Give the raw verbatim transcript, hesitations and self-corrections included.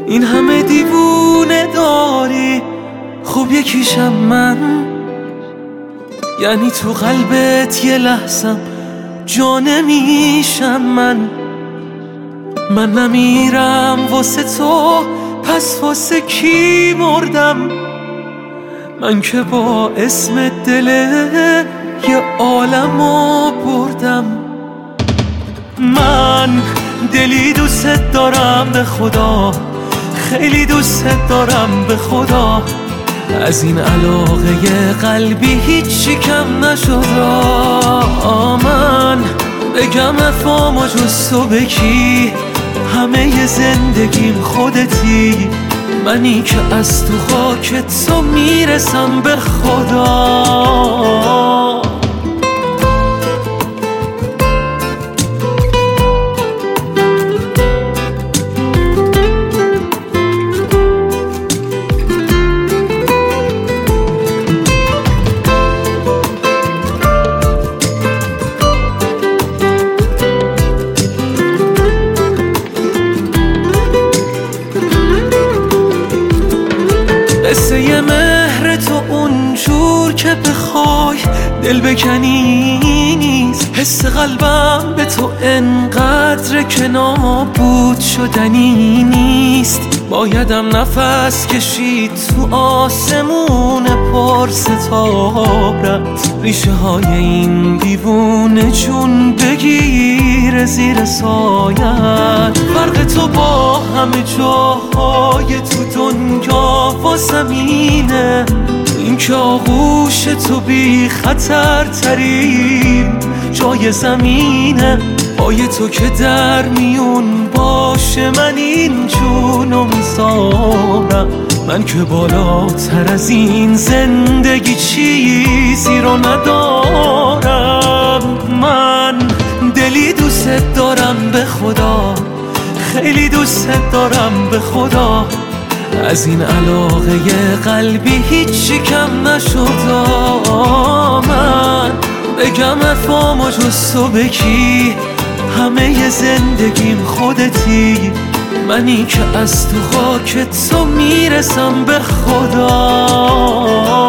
این همه دیوونه داری، خب یکیشم من. یعنی تو قلبت یه لحظم جا نمیشم من. من نمیرم واسه تو، پس واسه کی مردم؟ من که با اسم دل یه عالمو بردم. من دلی دوست دارم به خدا، خیلی دوست دارم به خدا. از این علاقه قلبی هیچی کم نشد. من بگم افامو جز تو به کی؟ همه زندگیم خودتی، منی که از تو خاک تو میرسم به خدا. قصه ی مهر تو اونجور که بخوای دل بکنی نیست. حس قلبم به تو انقدر که نابود شدنی نیست. بایدم نفس کشید تو آسمون پر ستارت، ریشه های این دیوونه جون بگیر زیر سایت. فرق تو با همه جاهای تو دنیا و زمینه، این که آغوش تو بی خطر ترین جای زمینه. پای تو که در میون باشه من این جونو میذارم. من که بالاتر از این زندگی چیزی رو ندارم. من دلی دوست دارم به خدا، خیلی دوست دارم به خدا. از این علاقه قلبی هیچی کم نشد. من بگم افامو جز تو به کی؟ همه زندگیم خودتی، منی که از تو خاک تو میرسم به خدا.